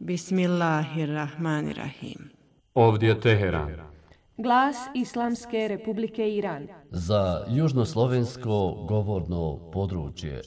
Bismillahirrahmanirrahim. Ovdje je Teheran. Glas Islamske Republike Iran. Za južnoslovensko govorno područje.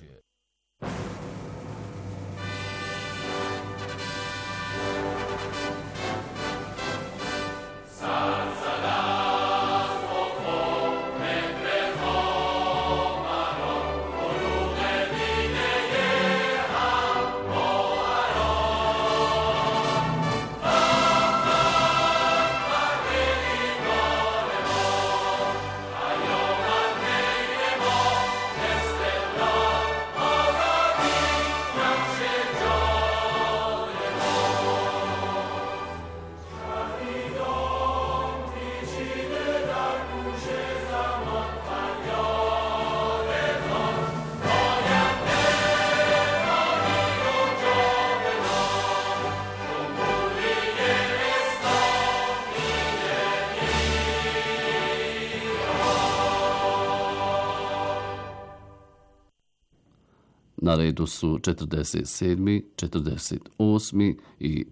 Na redu su 47., 48. i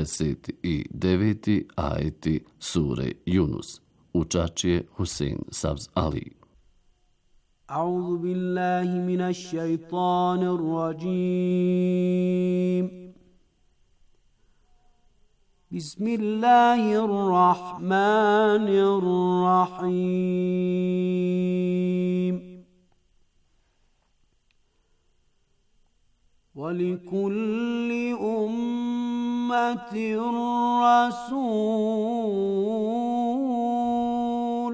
49. ajeti sure Yunus. Učač je Husein Savz Ali. A'udhu billahi minash shaitanir rajim. Bismillahirrahmanirrahim. وَلِكُلِّ أُمَّةٍ رَّسُولٌ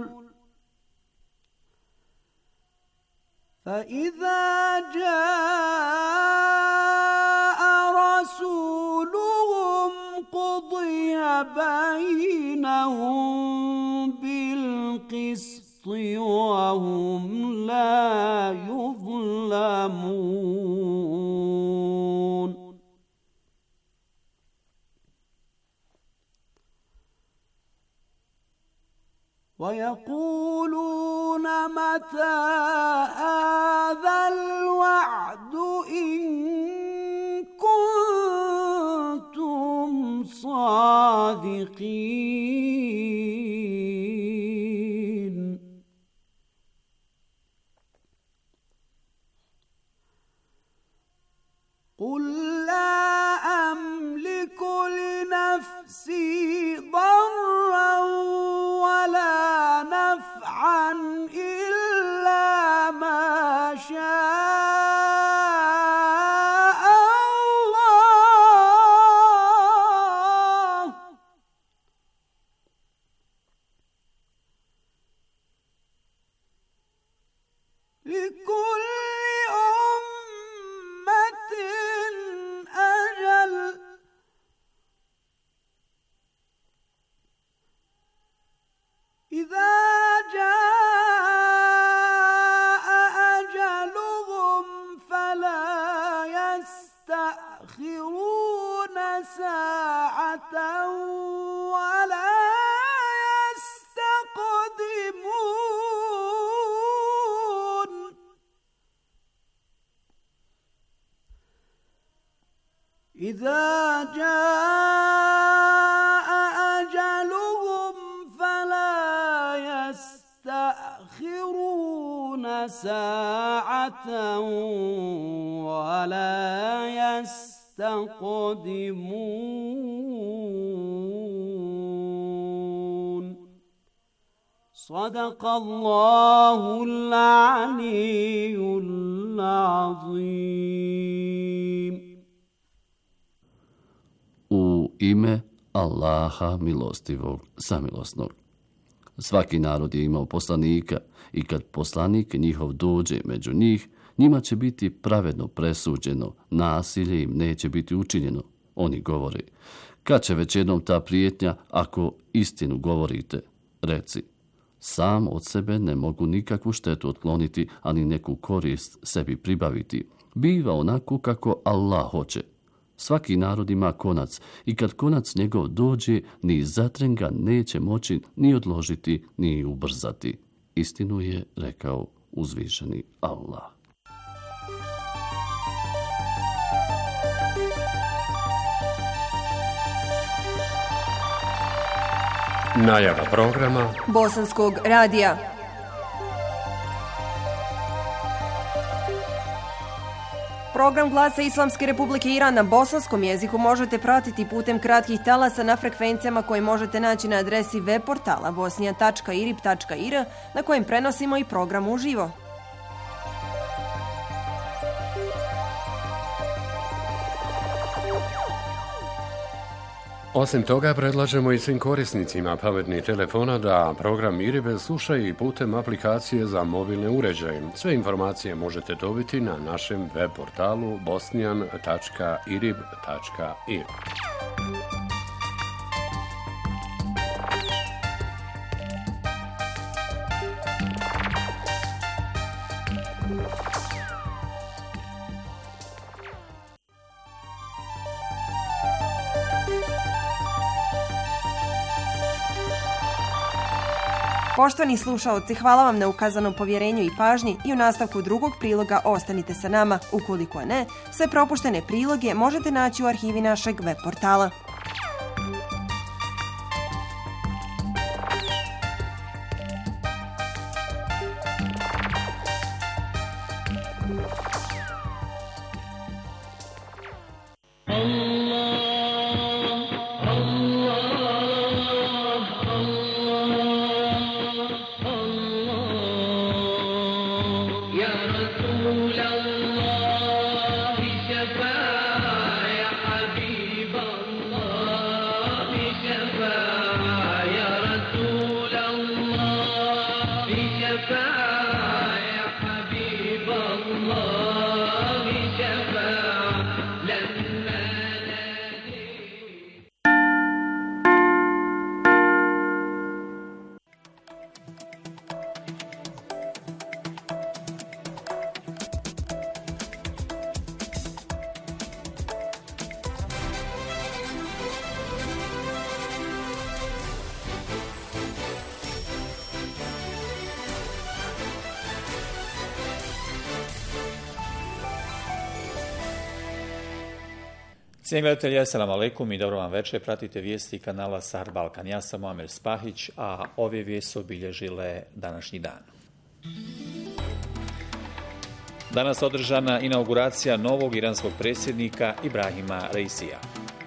فَإِذَا جَاءَ رَسُولُهُمْ قُضِيَ بَيْنَهُم بِالْقِسْطِ وَهُمْ لَا يُظْلَمُونَ. وَيَقُولُونَ مَتَى هَذَا الْوَعْدُ إِن كُنتُمْ صَادِقِينَ. قُل لَّا أَمْلِكُ لِنَفْسِي ضَرًّا وَلَا نَفْعًا إِلَّا مَا شَاءَ اللَّهُ ۗ لِكُلِّ أُمَّةٍ أَجَلٌ ۖ إِذَا جَاءَ أَجَلُهُمْ فَلَا يَسْتَأْخِرُونَ سَاعَةً وَلَا يَسْتَقْدِمُونَ. إِذَا جَاءَ أَجَلُهُمْ فَلَا يَسْتَأْخِرُونَ سَاعَةً وَلَا يَسْتَقْدِمُونَ. صدق الله العلي العظيم. U ime Allaha milostivog, samilosnog. Svaki narod je imao poslanika i kad poslanik njihov dođe među njih, njima će biti pravedno presuđeno, nasilje im neće biti učinjeno. Oni govore, kad će već jednom ta prijetnja ako istinu govorite? Reci, sam od sebe ne mogu nikakvu štetu otkloniti, ani neku korist sebi pribaviti. Biva onako kako Allah hoće. Svaki narod ima konac i kad konac njegov dođe, ni zatren ga neće moći ni odložiti, ni ubrzati. Istinu je rekao uzvišeni Allah. Najava programa Bosanskog radija. Program Glasa Islamske Republike Iran na bosanskom jeziku možete pratiti putem kratkih talasa na frekvencijama koje možete naći na adresi web portala bosnija.irib.ir na kojem prenosimo i program uživo. Osim toga, predlažemo i svim korisnicima pametnih telefona da program IRIB slušaju i putem aplikacije za mobilne uređaje. Sve informacije možete dobiti na našem web portalu bosnian.irib.ir. Poštovani slušaoci, hvala vam na ukazanom povjerenju i pažnji i u nastavku drugog priloga ostanite sa nama. Ukoliko ne, sve propuštene priloge možete naći u arhivi našeg web portala. Cijenjeni gledatelji, assalamu alaikum i dobro vam večer. Pratite vijesti kanala Sahar Balkan. Ja sam Muamer Spahić, a ove vijesti obilježile današnji dan. Danas održana inauguracija novog iranskog predsjednika Ibrahima Raisija.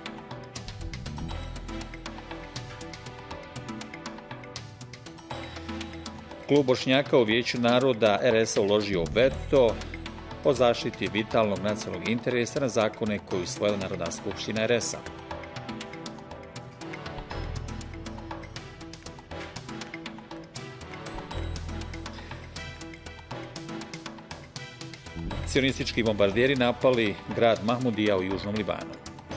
Klub Bošnjaka u Vijeću naroda RS-a uložio veto o zaštiti vitalnog nacionalnog interesa na zakone koju usvojila Narodna skupština RS-a. Sionistički bombarderi napali grad Mahmudija u južnom Libanu.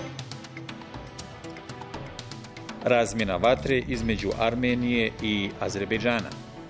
Razmjena vatre između Armenije i Azerbejdžana.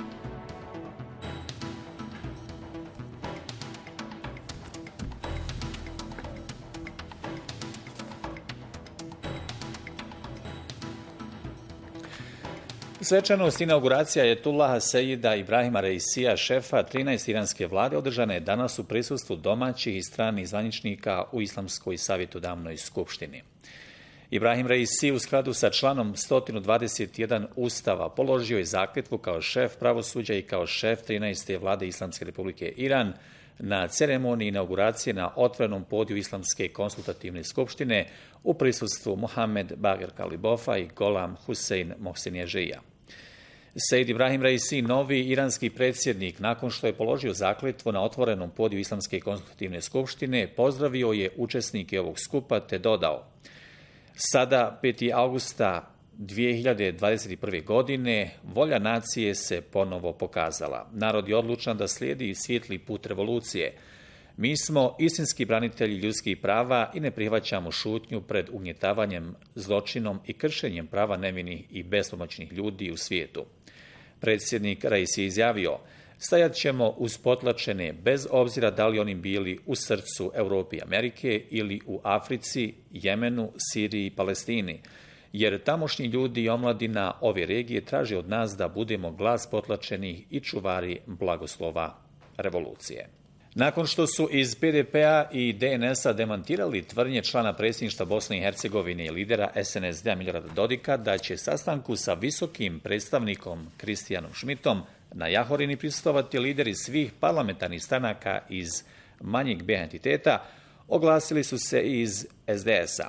Svečanost inauguracija Ajatullaha Sejida Ibrahima Raisija, šefa 13 iranske vlade, održana je danas u prisustvu domaćih i stranih zvaničnika u Islamskoj savjetodavnoj skupštini. Ibrahim Raisi u skladu sa članom 121 Ustava položio je zakletvu kao šef pravosuđa i kao šef 13. vlade Islamske republike Iran na ceremoniji inauguracije na otvorenom podiju Islamske konsultativne skupštine u prisustvu Mohamed Bagher Kalibofa i Golam Husein Mohsenjažija. Sejid Ibrahim Raisi, novi iranski predsjednik, nakon što je položio zakletvu na otvorenom podiju Islamske konstitutivne skupštine, pozdravio je učesnike ovog skupa te dodao: sada, 5. augusta 2021. godine, volja nacije se ponovo pokazala. Narod je odlučan da slijedi svijetli put revolucije. Mi smo istinski branitelji ljudskih prava i ne prihvaćamo šutnju pred ugnjetavanjem, zločinom i kršenjem prava nevinih i bespomoćnih ljudi u svijetu. Predsjednik Raisi je izjavio: stajat ćemo uz potlačene bez obzira da li oni bili u srcu Europe i Amerike ili u Africi, Jemenu, Siriji i Palestini, jer tamošnji ljudi i omladina ove regije traže od nas da budemo glas potlačenih i čuvari blagoslova revolucije. Nakon što su iz PDP-a i DNS-a demantirali tvrdnje člana predsjedništva Bosne i Hercegovine i lidera SNSD-a Milorada Dodika da će sastanku sa visokim predstavnikom Kristijanom Šmitom na Jahorini prisustvovati lideri svih parlamentarnih stranaka iz manjeg B entiteta, oglasili su se i iz SDS-a.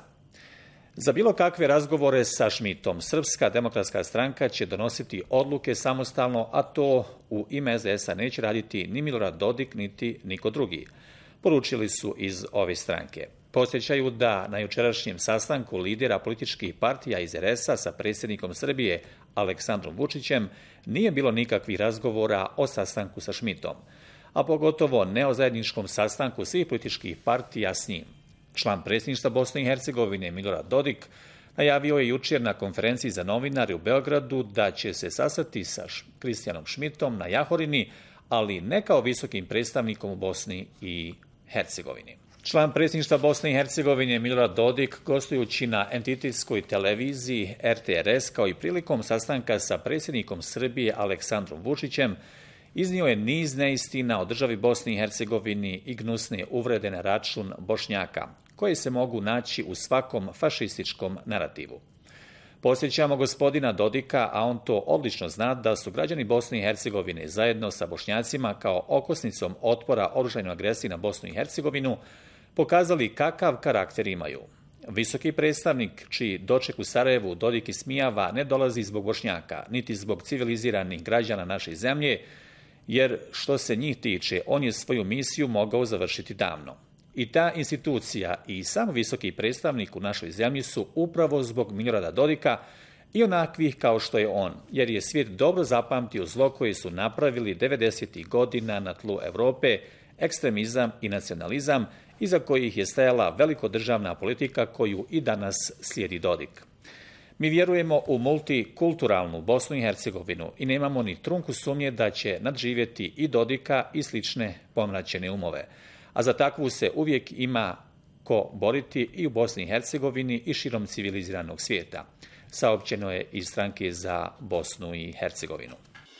Za bilo kakve razgovore sa Šmitom, Srpska demokratska stranka će donositi odluke samostalno, a to u ime SDS-a neće raditi ni Milorad Dodik, niti niko drugi, poručili su iz ove stranke. Podsjećaju da na jučerašnjem sastanku lidera političkih partija iz RS-a sa predsjednikom Srbije Aleksandrom Vučićem nije bilo nikakvih razgovora o sastanku sa Šmitom, a pogotovo ne o zajedničkom sastanku svih političkih partija s njim. Član predsjedništva Bosne i Hercegovine Milorad Dodik najavio je jučer na konferenciji za novinare u Beogradu da će se sastati sa Kristijanom Šmitom na Jahorini, ali ne kao visokim predstavnikom u Bosni i Hercegovini. Član predsjedništva Bosne i Hercegovine Milorad Dodik, gostujući na entitetskoj televiziji RTRS kao i prilikom sastanka sa predsjednikom Srbije Aleksandrom Vučićem, iznio je niz neistina o državi Bosni i Hercegovini i gnusne uvrede na račun Bošnjaka, koje se mogu naći u svakom fašističkom narativu. Posjećamo gospodina Dodika, a on to odlično zna, da su građani Bosne i Hercegovine zajedno sa Bošnjacima kao okosnicom otpora oružanoj agresiji na Bosnu i Hercegovinu pokazali kakav karakter imaju. Visoki predstavnik, čiji doček u Sarajevu Dodik ismijava, ne dolazi zbog Bošnjaka, niti zbog civiliziranih građana naše zemlje, jer što se njih tiče, on je svoju misiju mogao završiti davno. I ta institucija i sam visoki predstavnik u našoj zemlji su upravo zbog Milorada Dodika i onakvih kao što je on, jer je svijet dobro zapamtio zlo koje su napravili 90. godina na tlu Europe, ekstremizam i nacionalizam, iza kojih je stajala velikodržavna politika koju i danas slijedi Dodik. Mi vjerujemo u multikulturalnu Bosnu i Hercegovinu i nemamo ni trunku sumnje da će nadživjeti i Dodika i slične pomračene umove. A za takvu se uvijek ima ko boriti i u Bosni i Hercegovini i širom civiliziranog svijeta, saopćeno je iz stranke za Bosnu i Hercegovinu.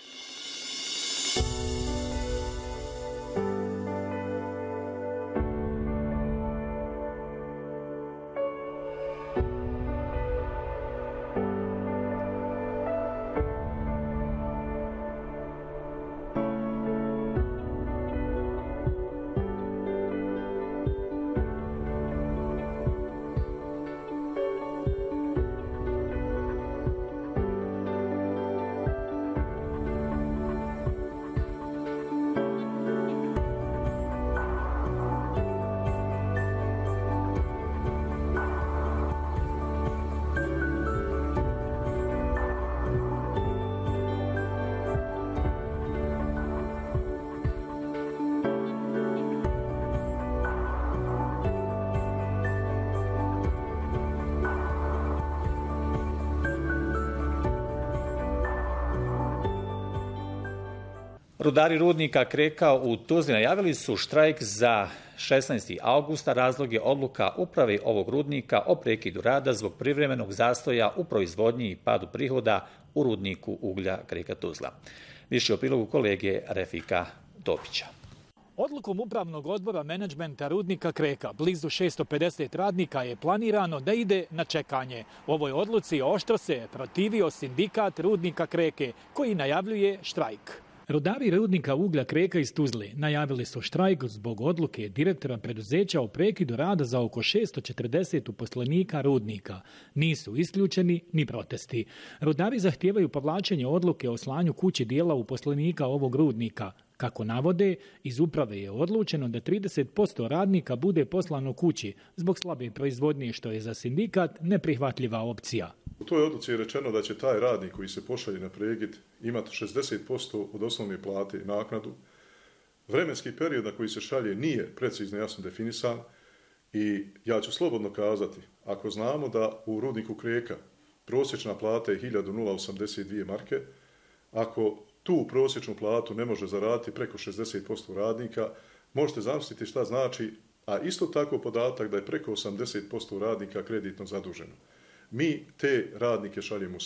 Rudari rudnika Kreka u Tuzli najavili su štrajk za 16. augusta. Razlog je odluka uprave ovog rudnika o prekidu rada zbog privremenog zastoja u proizvodnji i padu prihoda u rudniku uglja Kreka Tuzla. Više o prilogu kolege Refika Topića. Odlukom upravnog odbora menadžmenta rudnika Kreka, blizu 650 radnika je planirano da ide na čekanje. Ovoj odluci oštro se protivio sindikat rudnika Kreke, koji najavljuje štrajk. Rudari rudnika uglja Kreka iz Tuzle najavili su štrajk zbog odluke direktora preduzeća o prekidu rada za oko 640 uposlenika rudnika. Nisu isključeni ni protesti. Rudari zahtijevaju povlačenje odluke o slanju kući dijela uposlenika ovog rudnika. Kako navode, iz uprave je odlučeno da 30% radnika bude poslano kući zbog slabe proizvodnje, što je za sindikat neprihvatljiva opcija. U toj odluci je rečeno da će taj radnik koji se pošalje na prekid imati 60% od osnovne plate i naknadu. Vremenski period na koji se šalje nije precizno jasno definisan i ja ću slobodno kazati, ako znamo da u rudniku Kreka prosječna plata je 1082 marke, ako tu prosječnu platu ne može zaraditi preko 60% radnika, možete zamisliti šta znači, a isto tako podatak da je preko 80% radnika kreditno zaduženo. Mi te radnike šaljemo u smrt.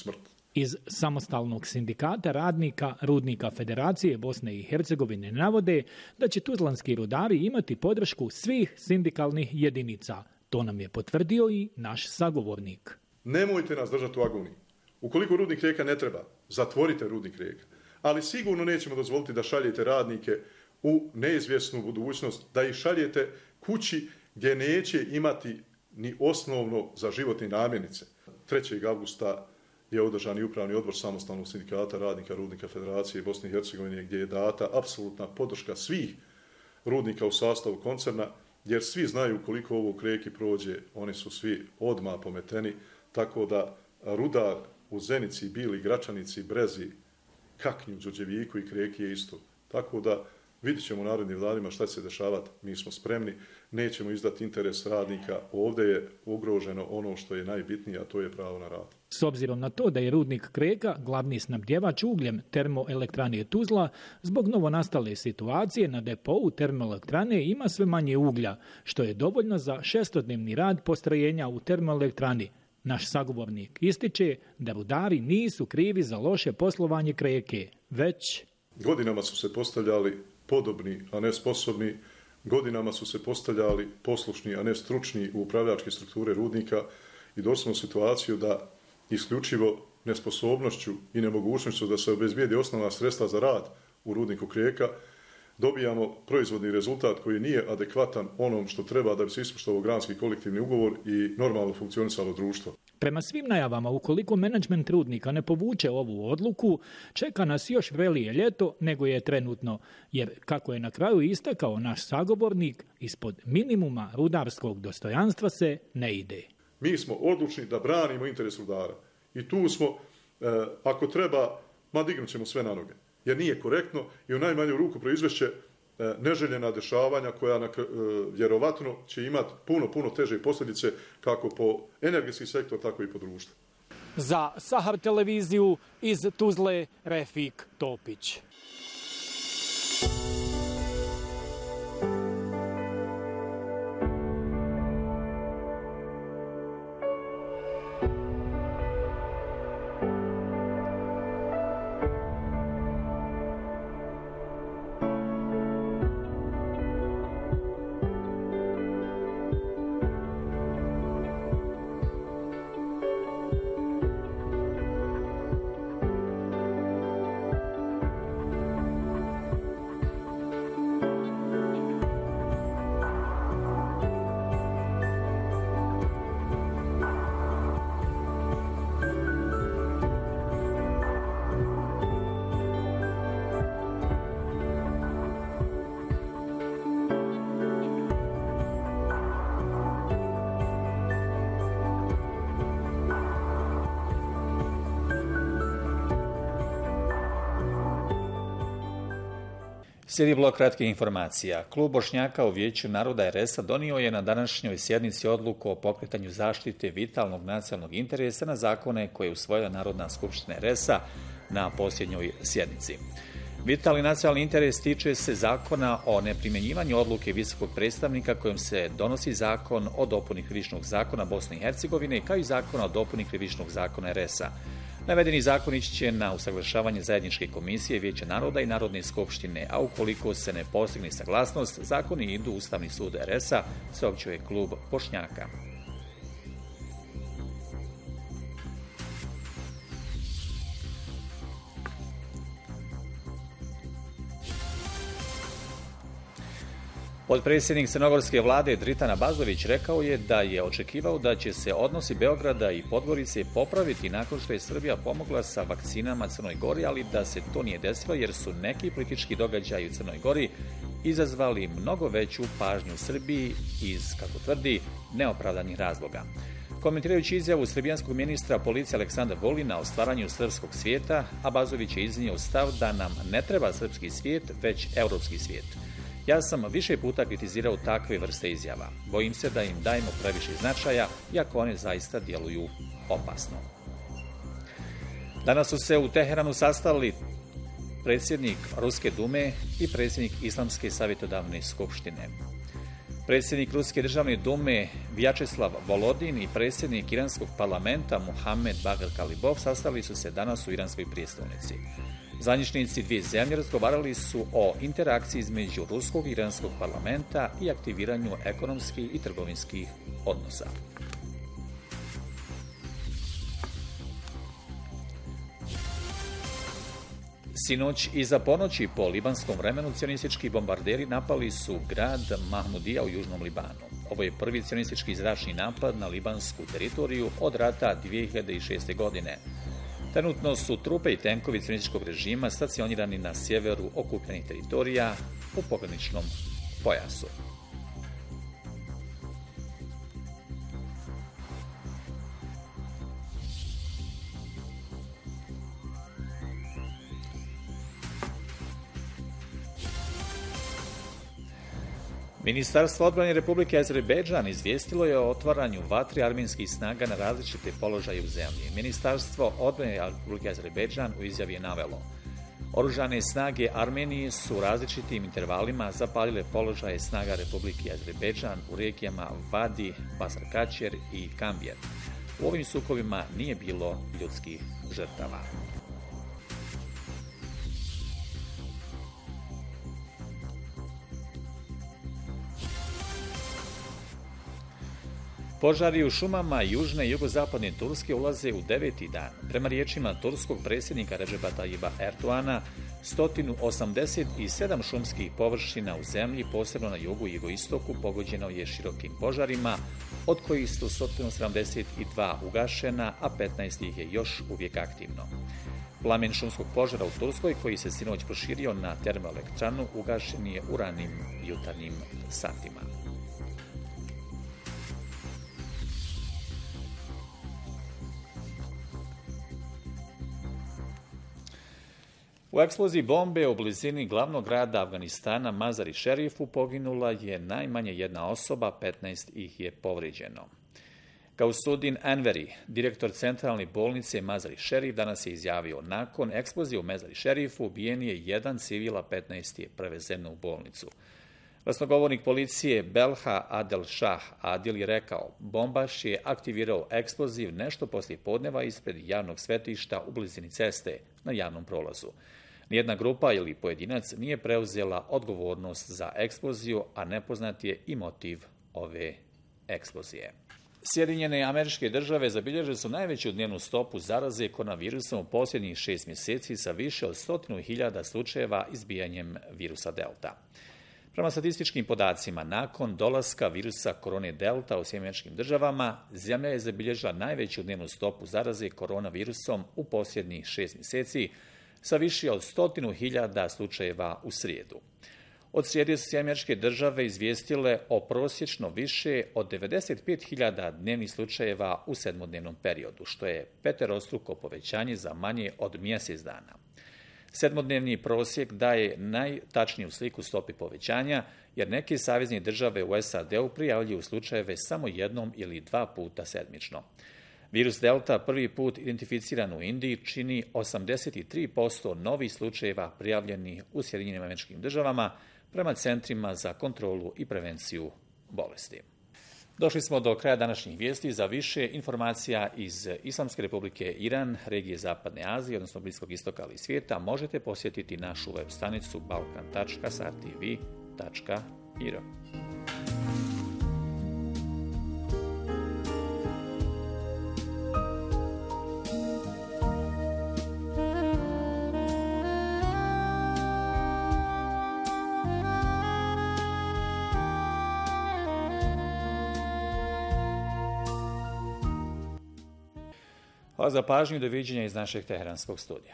Iz Samostalnog sindikata radnika Rudnika Federacije Bosne i Hercegovine navode da će tuzlanski rudari imati podršku svih sindikalnih jedinica. To nam je potvrdio i naš sagovornik. Nemojte nas držati u agoniji. Ukoliko rudnik Rijeka ne treba, zatvorite rudnik Rijeka. Ali sigurno nećemo dozvoliti da šaljete radnike u neizvjesnu budućnost, da ih šaljete kući gdje neće imati ni osnovno za životne namirnice. 3. avgusta je održan i upravni odbor Samostalnog sindikata radnika Rudnika Federacije Bosne i Hercegovine gdje je data apsolutna podrška svih rudnika u sastavu koncerna, jer svi znaju koliko ovo u Rijeki prođe, oni su svi odmah pometeni, tako da rudar u Zenici, Bili, Gračanici, Brezi, Kaknju, Đurđeviku i Rijeki je isto. Tako da vidit ćemo u narednim danima šta će se dešavati, mi smo spremni, nećemo izdati interes radnika, ovdje je ugroženo ono što je najbitnije, a to je pravo na rad. S obzirom na to da je rudnik Kreka glavni snabdjevač ugljem termoelektrane Tuzla, zbog novonastale situacije na depou termoelektrane ima sve manje uglja, što je dovoljno za 6-dnevni rad postrojenja u termoelektrani. Naš sagovornik ističe da rudari nisu krivi za loše poslovanje Kreke, već... Godinama su se postavljali podobni, a ne sposobni, godinama su se postavljali poslušni, a ne stručni u upravljačke strukture rudnika i došli smo u situaciju da isključivo nesposobnošću i nemogućnošću da se obezbijedi osnovna sredstva za rad u rudniku Rijeka dobijamo proizvodni rezultat koji nije adekvatan onom što treba da bi se ispoštovao granski kolektivni ugovor i normalno funkcionisalo društvo. Prema svim najavama, ukoliko menadžment rudnika ne povuče ovu odluku, čeka nas još vrelije ljeto nego je trenutno, jer kako je na kraju istakao naš sagovornik, ispod minimuma rudarskog dostojanstva se ne ide. Mi smo odlučni da branimo interes rudara i tu smo, ako treba, dignut ćemo sve na noge, jer nije korektno i u najmanju ruku proizvešće neželjena dešavanja koja vjerovatno će imati puno teže posljedice kako po energetski sektor, tako i po društvu. Za Sahar televiziju iz Tuzle, Refik Topić. Slijedi blok kratkih informacija. Klub Bošnjaka u Vijeću naroda RS-a donio je na današnjoj sjednici odluku o pokretanju zaštite vitalnog nacionalnog interesa na zakone koje je usvojila Narodna skupština RS-a na posljednjoj sjednici. Vitalni nacionalni interes tiče se zakona o neprimjenjivanju odluke visokog predstavnika kojom se donosi zakon o dopuni Krivičnog zakona Bosne i Hercegovine kao i zakona o dopuni Krivičnog zakona RS-a. Navedeni zakon ići će na usaglašavanje zajedničke komisije Vijeća naroda i Narodne skupštine, a ukoliko se ne postigne saglasnost, zakoni idu u Ustavni sud RS-a, saopćuje klub Bošnjaka. Potpredsjednik crnogorske vlade Dritan Abazović rekao je da je očekivao da će se odnosi Beograda i Podgorice popraviti nakon što je Srbija pomogla sa vakcinama Crnoj Gori, ali da se to nije desilo jer su neki politički događaji u Crnoj Gori izazvali mnogo veću pažnju Srbiji iz, kako tvrdi, neopravdanih razloga. Komentirajući izjavu srbijanskog ministra policije Aleksandra Vulina o stvaranju srpskog svijeta, Abazović je iznio stav da nam ne treba srpski svijet, već europski svijet. Ja sam više puta kritizirao takve vrste izjava. Bojim se da im dajemo previše značaja, iako one zaista djeluju opasno. Danas su se u Teheranu sastali predsjednik Ruske dume i predsjednik Islamske savjetodavne skupštine. Predsjednik Ruske državne dume Vjačeslav Volodin i predsjednik Iranskog parlamenta Muhammed Bagher Kalibov sastali su se danas u iranskoj prijestolnici. Zvaničnici dvije zemlje razgovarali su o interakciji između Ruskog i Iranskog parlamenta i aktiviranju ekonomskih i trgovinskih odnosa. Sinoć iza ponoći po libanskom vremenu cionistički bombarderi napali su grad Mahmudija u južnom Libanu. Ovo je prvi cionistički zračni napad na libansku teritoriju od rata 2006. godine. Trenutno su trupe i tenkovi cionističkog režima stacionirani na sjeveru okupljenih teritorija u pograničnom pojasu. Ministarstvo odbrane Republike Azerbejdžan izvijestilo je o otvaranju vatre armenskih snaga na različite položaje u zemlji. Ministarstvo odbrane Republike Azerbejdžan u izjavi je navelo: oružane snage Armenije su u različitim intervalima zapalile položaje snaga Republike Azerbejdžan u regijama Vadi, Basarkačer i Kambjer. U ovim sukobima nije bilo ljudskih žrtava. Požari u šumama južne i jugozapadne Turske ulaze u 9. dan. Prema riječima turskog predsjednika Redžepa Tajiba Erdoana, 187 šumskih površina u zemlji, posebno na jugu i jugoistoku, pogođeno je širokim požarima, od kojih su 172 ugašena, a 15 ih je još uvijek aktivno. Plamen šumskog požara u Turskoj, koji se sinoć proširio na termoelektranu, ugašen je u ranim jutarnjim satima. U eksploziji bombe u blizini glavnog grada Afganistana Mazar-i Šerifu poginula je najmanje jedna osoba, 15 ih je povrijeđeno. Gausuddin Enveri, direktor centralne bolnice Mazar-i Šerif, danas je izjavio: nakon eksplozije u Mazar-i Šerifu ubijen je jedan civil, a 15 je prevezeno u bolnicu. Glasnogovornik policije Belha Adel Shah Adil je rekao: bombaš je aktivirao eksploziv nešto poslije podneva ispred javnog svetišta u blizini ceste na javnom prolazu. Nijedna grupa ili pojedinac nije preuzela odgovornost za eksploziju, a nepoznat je i motiv ove eksplozije. Sjedinjene Američke Države zabilježile su najveću dnevnu stopu zaraze koronavirusom u posljednjih 6 mjeseci sa više od 100.000 slučajeva izbijanjem virusa Delta. Prema statističkim podacima, nakon dolaska virusa korone Delta u Sjedinjenim Državama, zemlja je zabilježila najveću dnevnu stopu zaraze koronavirusom u posljednjih 6 mjeseci sa više od 100.000 slučajeva u srijedu. Od srijede su Sjedinjene Države izvijestile o prosječno više od 95.000 dnevnih slučajeva u 7-dnevnom periodu, što je peterostruko povećanje za manje od mjesec dana. 7-dnevni prosjek daje najtačniju sliku stopi povećanja, jer neke savezne države u SAD-u prijavljuju slučajeve samo jednom ili 2 puta sedmično. Virus Delta, prvi put identificiran u Indiji, čini 83% novih slučajeva prijavljenih u Sjedinjenim Američkim Državama prema centrima za kontrolu i prevenciju bolesti. Došli smo do kraja današnjih vijesti. Za više informacija iz Islamske Republike Iran, regije Zapadne Azije, odnosno Bliskog istoka ali i svijeta, možete posjetiti našu web stranicu balkan.sartv.ir. Hvala za pažnju i doviđenja iz našeg teheranskog studija.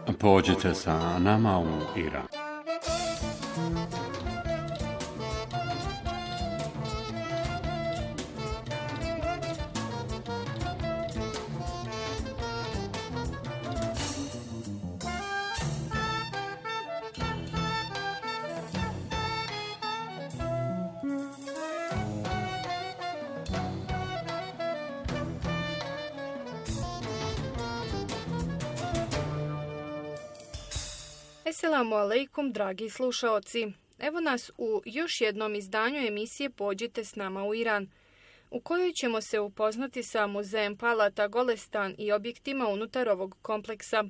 Pođite sa nama u Iran. Assalamu alaikum, dragi slušaoci. Evo nas u još jednom izdanju emisije Pođite s nama u Iran, u kojoj ćemo se upoznati sa muzejem Palata Golestan i objektima unutar ovog kompleksa.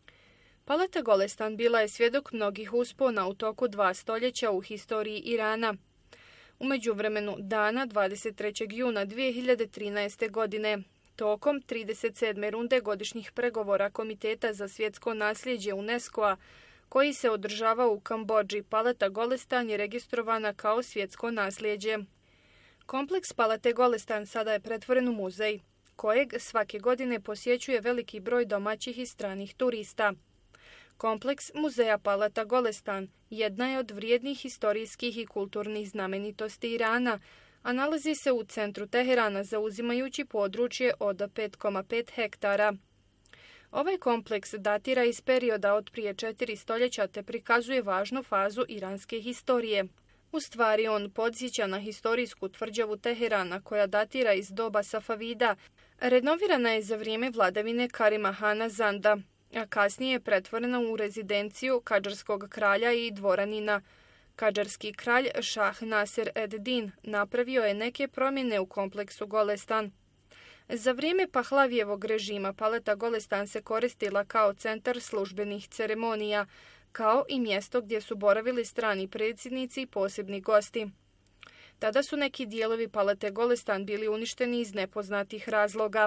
Palata Golestan bila je svjedok mnogih uspona u toku 2 stoljeća u historiji Irana. U međuvremenu dana 23. juna 2013. godine, tokom 37. runde godišnjih pregovora Komiteta za svjetsko nasljeđe UNESCO-a, koji se održavao u Kambodži, Palata Golestan je registrovana kao svjetsko nasljeđe. Kompleks Palate Golestan sada je pretvoren u muzej, kojeg svake godine posjećuje veliki broj domaćih i stranih turista. Kompleks muzeja Palata Golestan jedna je od vrijednih historijskih i kulturnih znamenitosti Irana, a nalazi se u centru Teherana, zauzimajući područje od 5,5 hektara. Ovaj kompleks datira iz perioda od prije 4 stoljeća te prikazuje važnu fazu iranske historije. U stvari on podsjeća na historijsku tvrđavu Teherana koja datira iz doba Safavida. Renovirana je za vrijeme vladavine Karima Hana Zanda, a kasnije je pretvorena u rezidenciju kadžarskog kralja i dvoranina. Kadžarski kralj Šah Nasir ed-Din napravio je neke promjene u kompleksu Golestan. Za vrijeme Pahlavijevog režima Palata Golestan se koristila kao centar službenih ceremonija, kao i mjesto gdje su boravili strani predsjednici i posebni gosti. Tada su neki dijelovi Palate Golestan bili uništeni iz nepoznatih razloga.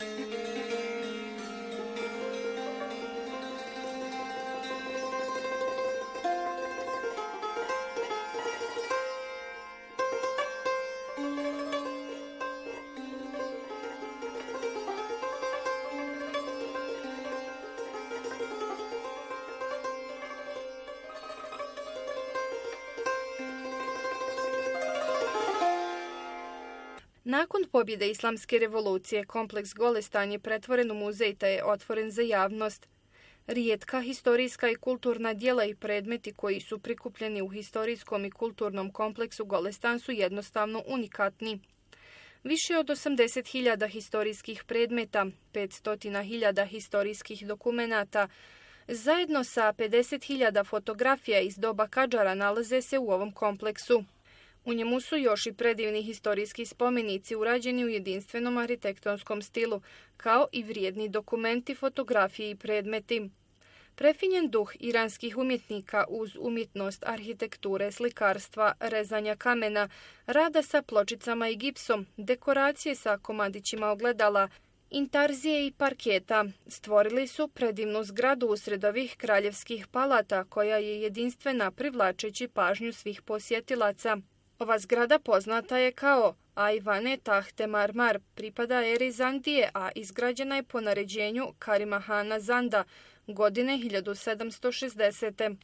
Nakon pobjede Islamske revolucije, kompleks Golestan je pretvoren u muzej te je otvoren za javnost. Rijetka historijska i kulturna djela i predmeti koji su prikupljeni u historijskom i kulturnom kompleksu Golestan su jednostavno unikatni. Više od 80.000 historijskih predmeta, 500.000 historijskih dokumenata, zajedno sa 50.000 fotografija iz doba Kadžara nalaze se u ovom kompleksu. U njemu su još i predivni historijski spomenici urađeni u jedinstvenom arhitektonskom stilu, kao i vrijedni dokumenti, fotografije i predmeti. Prefinjen duh iranskih umjetnika uz umjetnost arhitekture, slikarstva, rezanja kamena, rada sa pločicama i gipsom, dekoracije sa komadićima ogledala, intarzije i parketa stvorili su predivnu zgradu usred ovih kraljevskih palata koja je jedinstvena, privlačeći pažnju svih posjetilaca. Ova zgrada poznata je kao Ajvane Tahte Marmar, pripada eri Zandije, a izgrađena je po naređenju Karima Hana Zanda godine 1760.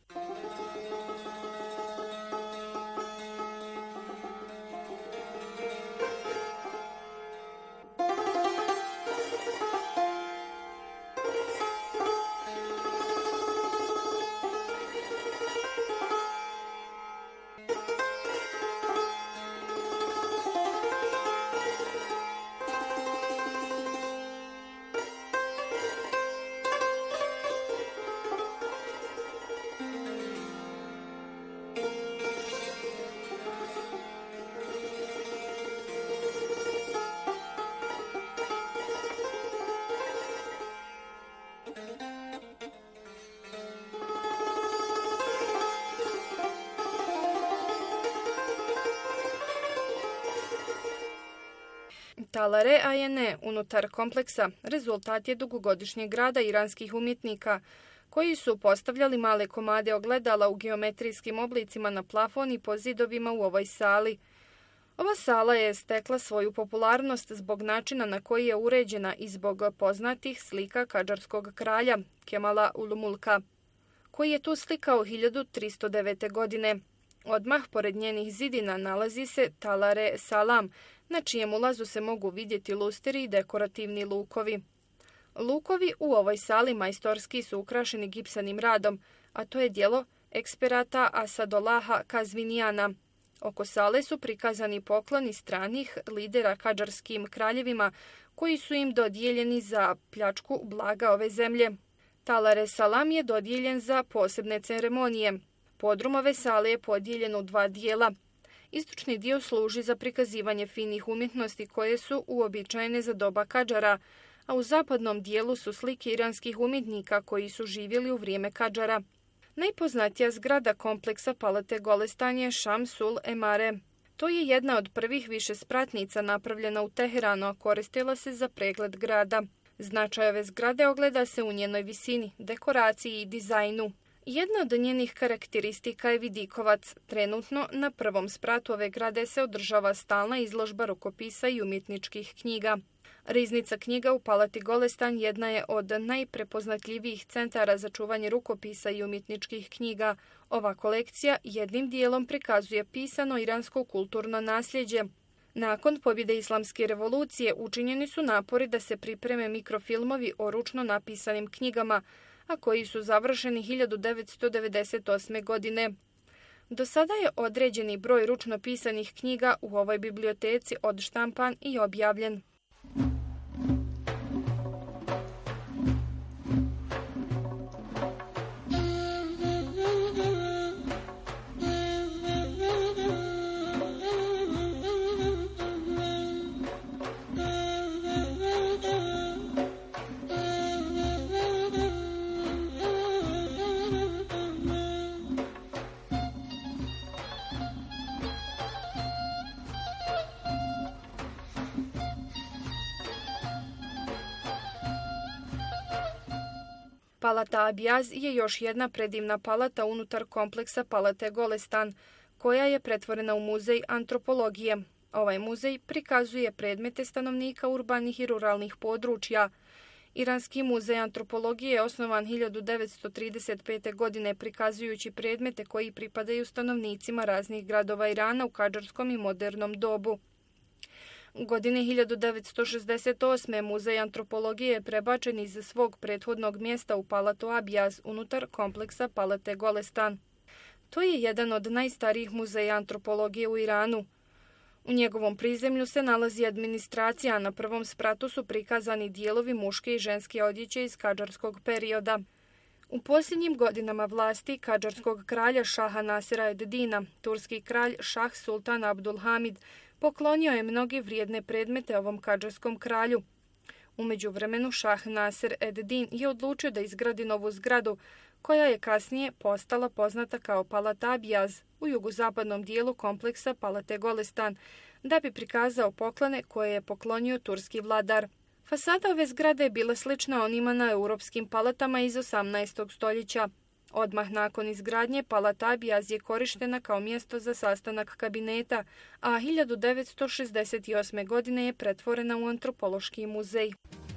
Talare Ajene unutar kompleksa rezultat je dugogodišnjeg rada iranskih umjetnika koji su postavljali male komade ogledala u geometrijskim oblicima na plafon i po zidovima u ovoj sali. Ova sala je stekla svoju popularnost zbog načina na koji je uređena i zbog poznatih slika kadžarskog kralja Kemala Ulumulka, koji je tu slikao 1309. godine. Odmah pored njenih zidina nalazi se Talare Salam, na čijem ulazu se mogu vidjeti lusteri i dekorativni lukovi. Lukovi u ovoj sali majstorski su ukrašeni gipsanim radom, a to je djelo eksperata Asadolaha Kazvinijana. Oko sale su prikazani pokloni stranih lidera kadžarskim kraljevima koji su im dodijeljeni za pljačku blaga ove zemlje. Talare Salam je dodijeljen za posebne ceremonije. Podrum ove sale je podijeljen u 2 dijela. Istočni dio služi za prikazivanje finih umjetnosti koje su uobičajene za doba kadžara, a u zapadnom dijelu su slike iranskih umjetnika koji su živjeli u vrijeme kadžara. Najpoznatija zgrada kompleksa Palate Golestan je Šamsul Emare. To je jedna od prvih višespratnica napravljena u Teheranu, a koristila se za pregled grada. Značaj ove zgrade ogleda se u njenoj visini, dekoraciji i dizajnu. Jedna od njenih karakteristika je vidikovac. Trenutno na prvom spratu ove grade se održava stalna izložba rukopisa i umjetničkih knjiga. Riznica knjiga u Palati Golestan jedna je od najprepoznatljivijih centara za čuvanje rukopisa i umjetničkih knjiga. Ova kolekcija jednim dijelom prikazuje pisano iransko kulturno nasljeđe. Nakon pobjede Islamske revolucije učinjeni su napori da se pripreme mikrofilmovi o ručno napisanim knjigama, a koji su završeni 1998. godine. Do sada je određeni broj ručno pisanih knjiga u ovoj biblioteci odštampan i objavljen. Palata Abjaz je još jedna predivna palata unutar kompleksa Palate Golestan, koja je pretvorena u muzej antropologije. Ovaj muzej prikazuje predmete stanovnika urbanih i ruralnih područja. Iranski muzej antropologije je osnovan 1935. godine prikazujući predmete koji pripadaju stanovnicima raznih gradova Irana u kadžarskom i modernom dobu. Godine 1968. muzej antropologije je prebačen iz svog prethodnog mjesta u Palatu Abjaz unutar kompleksa Palate Golestan. To je jedan od najstarijih muzeja antropologije u Iranu. U njegovom prizemlju se nalazi administracija, a na prvom spratu su prikazani dijelovi muške i ženske odjeće iz kadžarskog perioda. U posljednjim godinama vlasti kadžarskog kralja Šaha Nasira ed-Dina, turski kralj Šah Sultan Abdulhamid poklonio je mnoge vrijedne predmete ovom kadžarskom kralju. U međuvremenu Šah Nasir ed-Din je odlučio da izgradi novu zgradu, koja je kasnije postala poznata kao Palata Abjaz u jugozapadnom dijelu kompleksa Palate Golestan, da bi prikazao poklone koje je poklonio turski vladar. Fasada ove zgrade je bila slična onima na europskim palatama iz 18. stoljeća. Odmah nakon izgradnje Palata Abjaz je korištena kao mjesto za sastanak kabineta, a 1968. godine je pretvorena u antropološki muzej.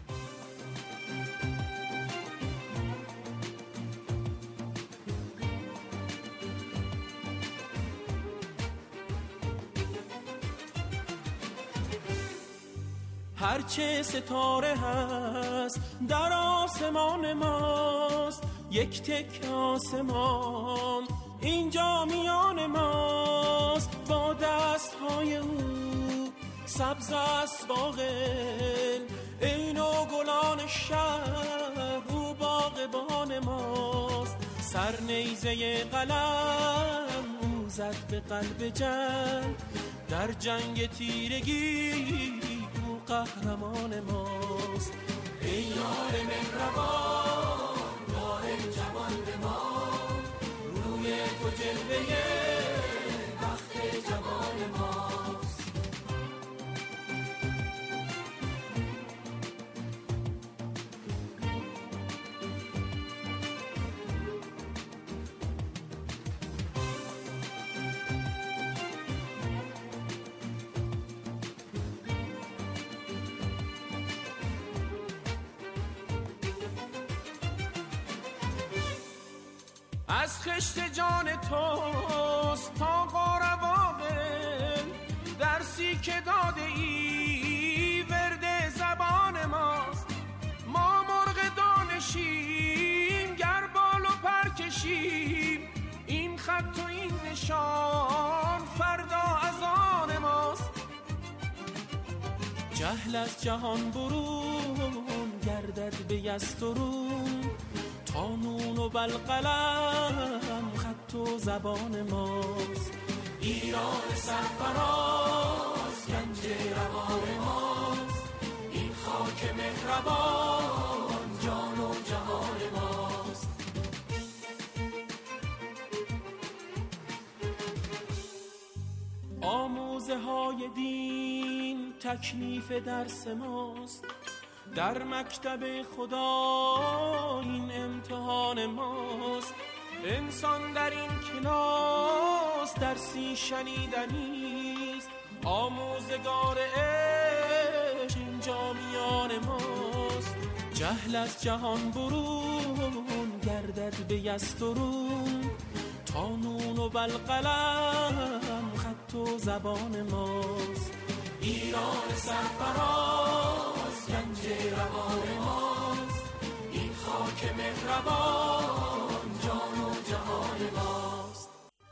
هرچه ستاره هست در آسمان ماست یک تک آسمان اینجا میان ماست با دستهای او سبز است باغن عین و گلان شهر او باغبان ماست سر نیزه قلم او زد به قلب جنگ در جنگ تیرگی قهرمان ماست ای یار مهربان دائم جوان به ما روی تو جلوه بخت جوان ماست از خشت جان توست تا قرباقل، درسی که داده ای ورد زبان ماست. ما مرغ دانشیم گر بال و پر کشیم، این خط و این نشان فردا از آن ماست. جهل از جهان برون گردد به یسترون، تا نون و بلقلم خط و زبان ماست. ایران سرفراز گنج روان ماست، این خاک مهربان جان و جهان ماست. آموزه های دین تکلیف درس ماست، در مکتب خدا این امتحان ماست. انسان در این کلاس درسی شنیدنیست، آموزگار عشق اینجا میان ماست. جهل از جهان برون گردد به یسترون، تا نون و بلقلم خط و زبان ماست. ایران سرفراز گنج روان ماست، این خاک مهربان جان و جهان ماست.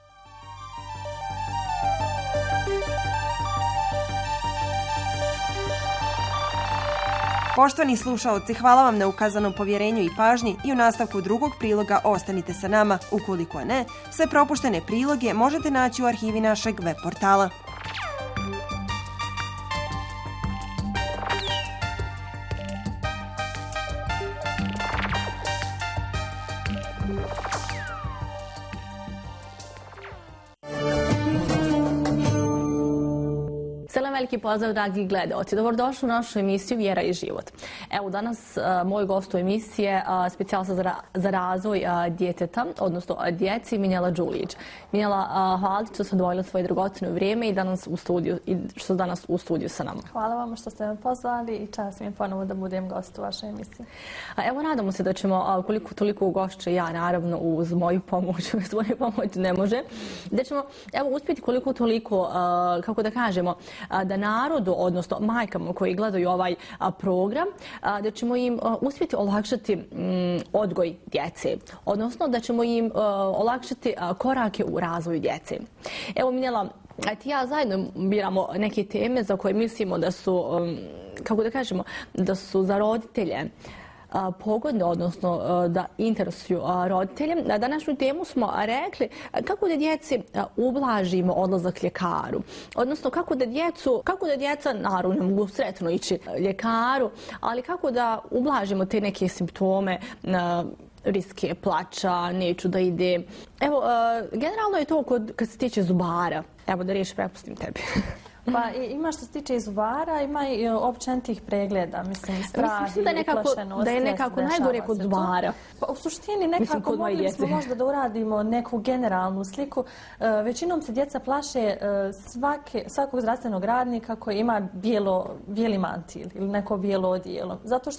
Poštovani slušaoci, hvala vam na ukazanom povjerenju i pažnji i u nastavku drugog priloga ostanite sa nama. Ukoliko ne, sve propuštene priloge možete naći u arhivi našeg web portala. Veliki pozdrav, dragi gledaoci. Dobrodošli u našu emisiju Vjera i život. Evo danas moj gost u emisiji je specijalista za razvoj djeteta, odnosno djeci, Minjela Đulić. Minjela, hvala ti što ste odvojili svoje dragocjeno vrijeme i što ste danas u studiju sa nama. Hvala vam što ste me pozvali i čast mi je ponovo da budem gost u vašoj emisiji. Evo, nadamo se da ćemo koliko toliko ugošće, ja naravno uz moju pomoć, uz moju pomoć ne može, da ćemo uspjeti koliko toliko, kako da kažemo, da narodu, odnosno majkama koji gledaju ovaj program, da ćemo im uspjeti olakšati odgoj djece, odnosno da ćemo im olakšati korake u razvoju djece. Evo, Minjela, ti ja zajedno biramo neke teme za koje mislimo da su, kako da kažemo, da su za roditelje pogodne, odnosno da interesuju roditelje. Na današnju temu smo rekli kako da djeci ublažimo odlazak ljekaru, odnosno kako da djeca, naravno ne mogu sretno ići ljekaru, ali kako da ublažimo te neke simptome, riske plača, neću da ide. Evo, generalno je to kad se tiče zubara. Evo da riješi, prepustim tebi. Pa ima što se tiče i zubara, ima i općenitih pregleda, mislim, strah i uplašenost. Da je nekako najgore kod zubara. Pa u suštini nekako mogli smo možda da uradimo neku generalnu sliku. Većinom se djeca plaše svakog zdravstvenog radnika koji ima bijeli mantil ili neko bijelo odijelo. Zato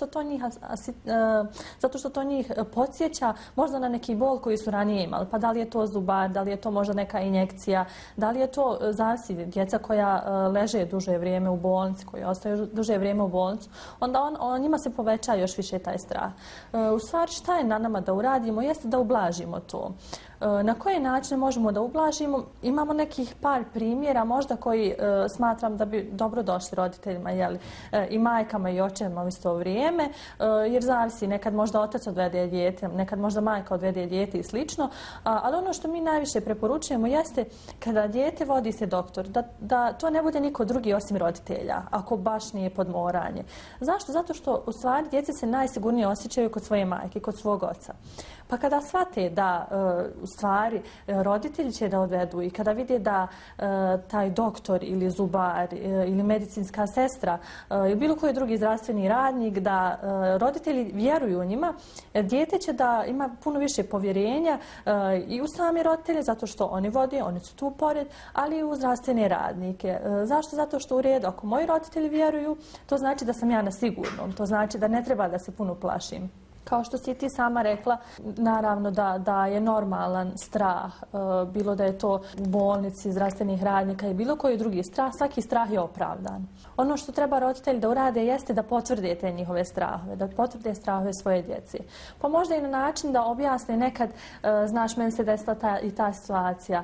što to njih podsjeća možda na neki bol koji su ranije imali. Pa da li je to zubar, da li je to možda neka injekcija, da li je to zavisi djeca koja leže duže vrijeme u bolnici, koji ostaju duže vrijeme u bolnicu, onda njima se poveća još više taj strah. U stvari šta je na nama da uradimo jeste da ublažimo to. Na koje načine možemo da ublažimo? Imamo nekih par primjera možda koji smatram da bi dobro došli roditeljima, i majkama i očevima u isto vrijeme, jer zavisi, nekad možda otac odvede dijete, nekad možda majka odvede dijete i slično, ali ono što mi najviše preporučujemo jeste kada dijete vodi se doktor, da to ne bude niko drugi osim roditelja, ako baš nije podmoranje. Zašto? Zato što u stvari djeca se najsigurnije osjećaju kod svoje majke, kod svog oca. Pa kada shvate da u stvari roditelji će da odvedu i kada vide da taj doktor ili zubar ili medicinska sestra ili bilo koji drugi zdravstveni radnik, da roditelji vjeruju njima, dijete će da ima puno više povjerenja i u same roditelje, zato što oni vode, oni su tu pored, ali i u zdravstvene radnike. Zašto? Zato što u redu, ako moji roditelji vjeruju, to znači da sam ja na sigurnom, to znači da ne treba da se puno plašim. Kao što si ti sama rekla, naravno da je normalan strah, bilo da je to u bolnici, zdravstvenih radnika i bilo koji drugi strah, svaki strah je opravdan. Ono što treba roditelji da urade jeste da potvrde te njihove strahove, da potvrde strahove svoje djece. Pa možda i na način da objasne nekad, znaš, meni se desila i ta situacija,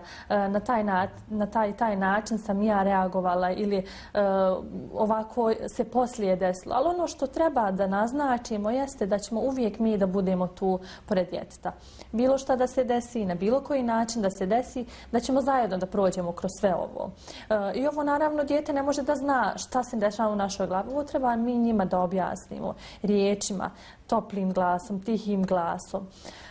na taj način sam ja reagovala ili ovako se poslije desilo. Ali ono što treba da naznačimo jeste da ćemo uvijek mi da budemo tu pored djeteta. Bilo šta da se desi, na bilo koji način da se desi, da ćemo zajedno da prođemo kroz sve ovo. I ovo naravno dijete ne može da zna šta se dešava u našoj glavi. Ovo treba mi njima da objasnimo riječima, toplim glasom, tihim glasom.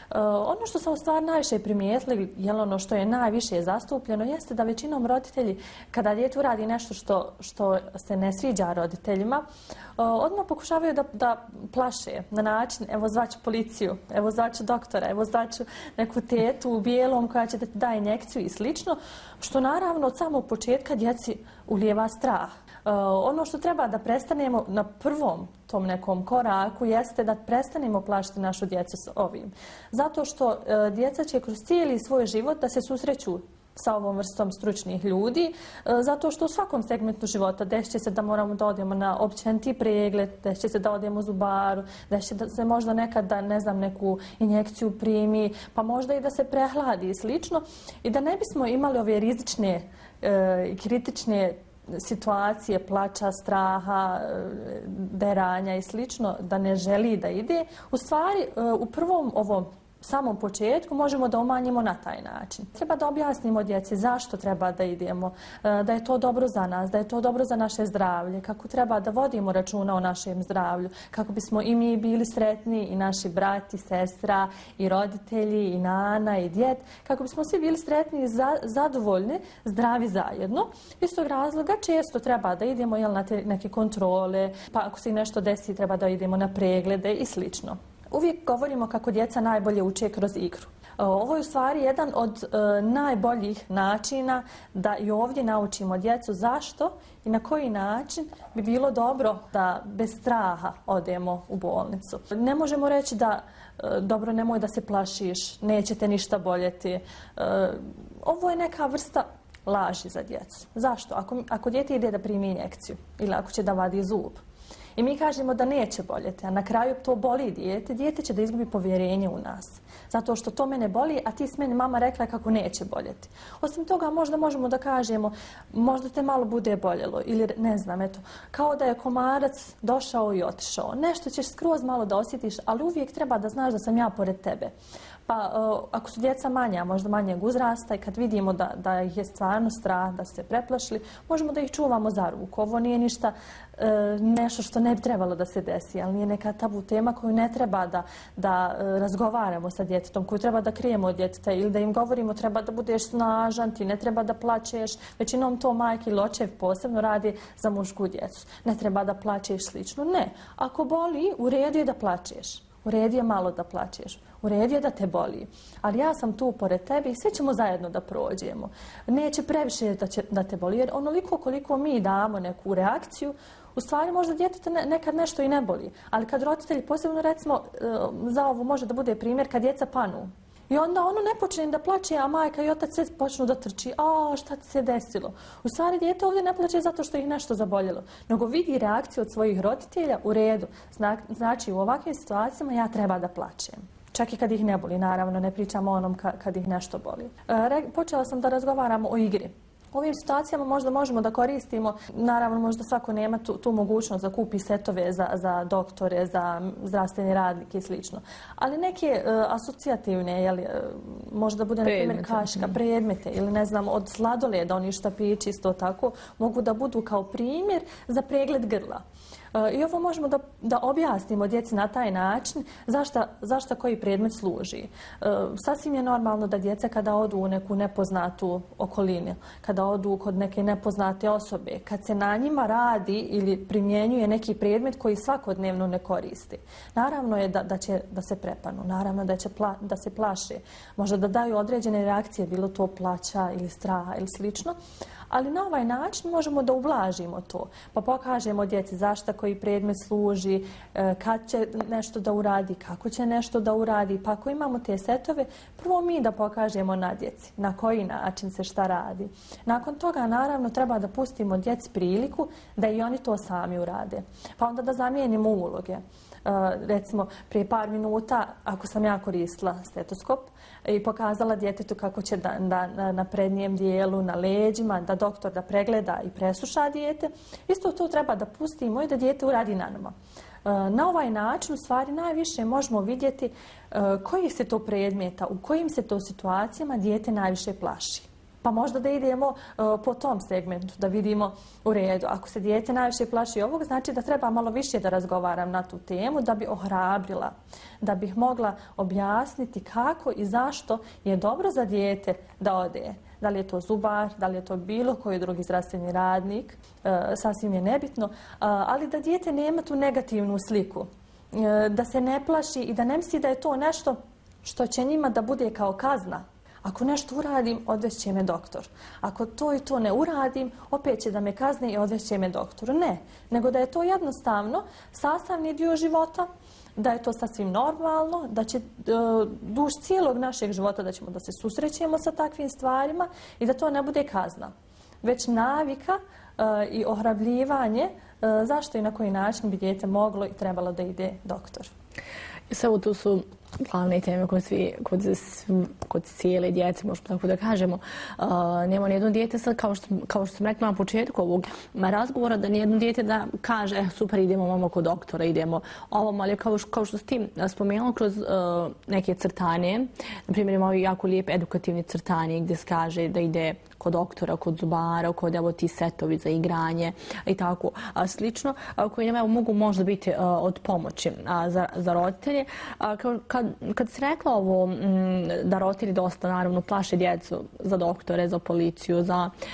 Ono što sam u stvari najviše primijetila, ono što je najviše zastupljeno, jeste da većinom roditelji, kada dijete uradi nešto što se ne sviđa roditeljima, odmah pokušavaju da plaše na način, evo zvaću policiju, evo zvaću doktora, evo zvaću neku tetu u bijelom koja će da ti daje injekciju i slično, što naravno od samog početka djeci ulijeva strah. Ono što treba da prestanemo na prvom tom nekom koraku jeste da prestanemo plašiti našu djecu s ovim. Zato što djeca će kroz cijeli svoj život da se susreću sa ovom vrstom stručnih ljudi, zato što u svakom segmentu života desit će se da moramo da odemo na općeniti pregled, desit će se da odemo u zubaru, desit će se možda nekad da, ne znam, neku injekciju primi, pa možda i da se prehladi i slično. I da ne bismo imali ove rizične i kritične situacije, plača, straha, deranja i slično, da ne želi da ide, u stvari u prvom ovom samom početku možemo da umanjimo na taj način. Treba da objasnimo djeci zašto treba da idemo, da je to dobro za nas, da je to dobro za naše zdravlje, kako treba da vodimo računa o našem zdravlju, kako bismo i mi bili sretni, i naši brat i sestra, i roditelji, i nana, i djed, kako bismo svi bili sretni i zadovoljni, zdravi zajedno. Iz tog razloga često treba da idemo na te neke kontrole, pa ako se nešto desi treba da idemo na preglede i slično. Uvijek govorimo kako djeca najbolje uče kroz igru. Ovo je u stvari jedan od najboljih načina da i ovdje naučimo djecu zašto i na koji način bi bilo dobro da bez straha odemo u bolnicu. Ne možemo reći da dobro, nemoj da se plašiš, neće te ništa boljeti. Ovo je neka vrsta laži za djecu. Zašto? Ako dijete ide da primi injekciju ili ako će da vadi zub, i mi kažemo da neće boljeti, a na kraju to boli dijete će da izgubi povjerenje u nas. Zato što to mene boli, a ti s meni mama rekla kako neće boljeti. Osim toga, možda možemo da kažemo, možda te malo bude boljelo, ili ne znam, eto, kao da je komarac došao i otišao. Nešto ćeš skroz malo da osjetiš, ali uvijek treba da znaš da sam ja pored tebe. Pa ako su djeca manja, možda manjeg uzrasta i kad vidimo da ih je stvarno strah, da su se preplašili, možemo da ih čuvamo za ruku. Ovo nije ništa nešto što ne bi trebalo da se desi, ali nije neka tabu tema koju ne treba da razgovaramo sa djetetom, koju treba da krijemo od djeteta ili da im govorimo treba da budeš snažan, ti ne treba da plačeš. Većinom to majke ili očev posebno radi za mušku djecu. Ne treba da plačeš slično. Ne. Ako boli, u redu je da plačeš. U redu je malo da plačeš. U redu je da te boli. Ali ja sam tu pored tebe i svi ćemo zajedno da prođemo. Neće previše da te boli, jer onoliko koliko mi damo neku reakciju, u stvari možda djeteta nekad nešto i ne boli. Ali kad roditelji, posebno recimo za ovo može da bude primjer, kad djeca panu. I onda ono ne počne da plače, a majka i otac sve počnu da trči. A, šta ti se desilo? U stvari dijete ovdje ne plače zato što ih nešto zaboljelo, nego vidi reakciju od svojih roditelja u redu. Znači u ovakvim situacijama ja treba da plačem. Čak i kad ih ne boli, naravno, ne pričamo o onom kad ih nešto boli. Počela sam da razgovaramo o igri. U ovim situacijama možda možemo da koristimo, naravno možda svako nema tu mogućnost da kupi setove za doktore, za zdravstvene radnike i slično. Ali neke asocijativne, možda bude na primjer kaška, predmete ili ne znam od sladoleda, oni štapići isto tako, mogu da budu kao primjer za pregled grla. I ovo možemo da objasnimo djeci na taj način zašto koji predmet služi. Sasvim je normalno da djeca kada odu u neku nepoznatu okolinu, kada odu kod neke nepoznate osobe, kad se na njima radi ili primjenjuje neki predmet koji svakodnevno ne koristi. Naravno je da će da se prepanu, naravno da se plaše, možda da daju određene reakcije, bilo to plaća ili straha ili slično, Ali na ovaj način možemo da ublažimo to. Pa pokažemo djeci zašto koji predmet služi, kad će nešto da uradi, kako će nešto da uradi. Pa ako imamo te setove, prvo mi da pokažemo na djeci na koji način se šta radi. Nakon toga, naravno, treba da pustimo djeci priliku da i oni to sami urade. Pa onda da zamijenimo uloge. Recimo, prije par minuta, ako sam ja koristila stetoskop i pokazala djetetu kako će na prednjem dijelu, na leđima, da doktor da pregleda i presluša dijete, isto to treba da pustimo i da dijete uradi na nama. Na ovaj način, u stvari, najviše možemo vidjeti kojih se to predmeta, u kojim se to situacijama dijete najviše plaši. Pa možda da idemo po tom segmentu, da vidimo u redu. Ako se dijete najviše plaši ovog, znači da treba malo više da razgovaram na tu temu, da bi ohrabrila, da bih mogla objasniti kako i zašto je dobro za dijete da ode. Da li je to zubar, da li je to bilo koji drugi zdravstveni radnik, sasvim je nebitno, ali da dijete nema tu negativnu sliku, da se ne plaši i da ne misli da je to nešto što će njima da bude kao kazna. Ako nešto uradim, odvešće me doktor. Ako to i to ne uradim, opet će da me kazni i odvešće me doktor. Ne, nego da je to jednostavno sastavni dio života, da je to sasvim normalno, da će duž cijelog našeg života da ćemo da se susrećemo sa takvim stvarima i da to ne bude kazna, već navika i ohrabljivanje zašto i na koji način bi dijete moglo i trebalo da ide doktor. Samo tu su glavne teme kod cijele djece, možemo tako da kažemo. Nema nijedno dijete sad, kao što sam rekla na početku ovog razgovora, da nijedno dijete da kaže super, idemo mamo kod doktora, idemo ovom, ali kao što s tim spomenula kroz neke crtanje, na primjer imamo jako lijep edukativni crtanje gdje se kaže da ide kod doktora, kod zubara, kod evo ti setovi za igranje i tako slično, koji nam mogu možda biti od pomoći za roditelje. Kad si rekla ovo da roditelji dosta naravno plaše djecu za doktore, za policiju,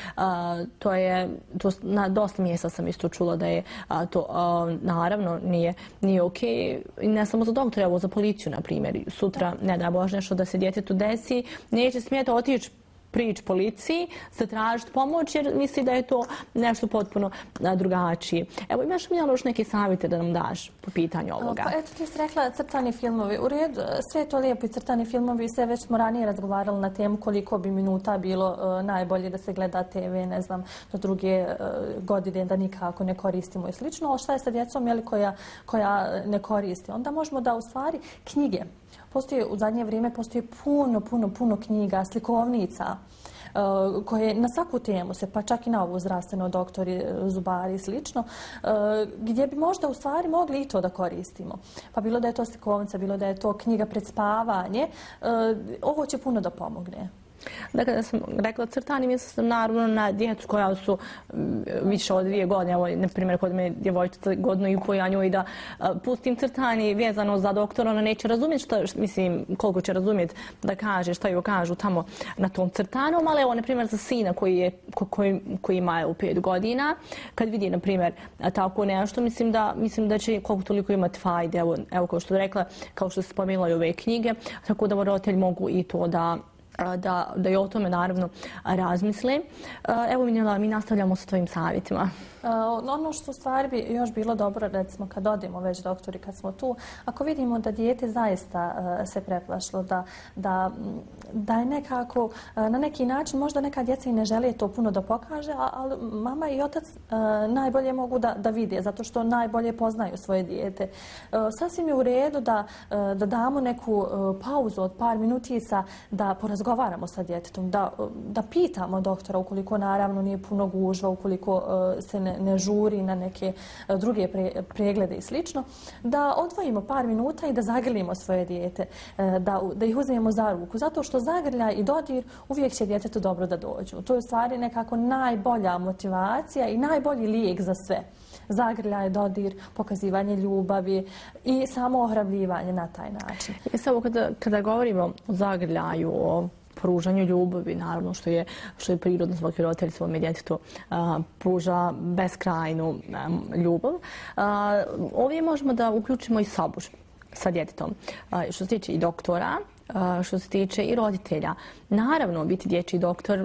na dosta mjesta sam isto čula da je to naravno nije okej. Ne samo za doktore, evo za policiju na primjer. Sutra, ne daj Bože, nešto da se djetetu desi, neće smjeti otići prići policiji, zatražiti pomoć jer misli da je to nešto potpuno drugačije. Evo, imaš mi još neke savjete da nam daš po pitanju ovoga? Pa eto, ti si rekla crtani filmovi. U redu, sve je to lijepo i crtani filmovi, sve već smo ranije razgovarali na temu koliko bi minuta bilo najbolje da se gleda TV, ne znam, do druge godine da nikako ne koristimo i slično. Ali šta je sa djecom koja ne koristi? Onda možemo da u stvari knjige. U zadnje vrijeme postoji puno knjiga, slikovnica koje na svaku temu se, pa čak i na ovu zdravstveno, doktori, zubari i slično, gdje bi možda u stvari mogli i to da koristimo. Pa bilo da je to slikovnica, bilo da je to knjiga pred spavanje, ovo će puno da pomogne. Dakle, da sam rekla crtanje, mislim sam naravno na djecu koja su više od 2 godine. Evo, na primjer, kod me djevojčica 1,5 godina, ja njoj da pustim crtanje vezano za doktora, ona neće razumjeti koliko će razumjeti da kaže, šta joj kažu tamo na tom crtanju, ali evo, na primjer, za sina koji ima 5 godina, kad vidi, na primjer, tako nešto, mislim da će koliko toliko imati fajde. Evo, kao što je rekla, kao što se spomenula i ove knjige, tako da roditelji mogu i to da i o tome naravno razmisle. Evo, Minjela, mi nastavljamo sa tvojim savjetima. Ono što u stvari bi još bilo dobro, recimo kad odemo već doktori, kad smo tu, ako vidimo da dijete zaista se preplašilo, da je nekako na neki način, možda neka djeca i ne žele to puno da pokaže, ali mama i otac najbolje mogu da vide, zato što najbolje poznaju svoje dijete. Sasvim je u redu da damo neku pauzu od par minutica, da porazgovaramo sa djetetom, da pitamo doktora ukoliko naravno nije puno gužva, ukoliko se ne žuri na neke druge preglede i slično, da odvojimo par minuta i da zagrlimo svoje dijete, da ih uzmemo za ruku, zato što zagrljaj i dodir uvijek će djetetu dobro da dođu. To je u stvari nekako najbolja motivacija i najbolji lijek za sve. Zagrljaj, dodir, pokazivanje ljubavi i samo ohrabljivanje na taj način. I samo kada govorimo o zagrljaju, o pružanju ljubavi, naravno što je prirodno, svaki roditelj svome djetetu pruža beskrajnu ljubav. Ovdje možemo da uključimo i sabor sa djetetom. Što se tiče i doktora, što se tiče i roditelja. Naravno, biti dječji doktor,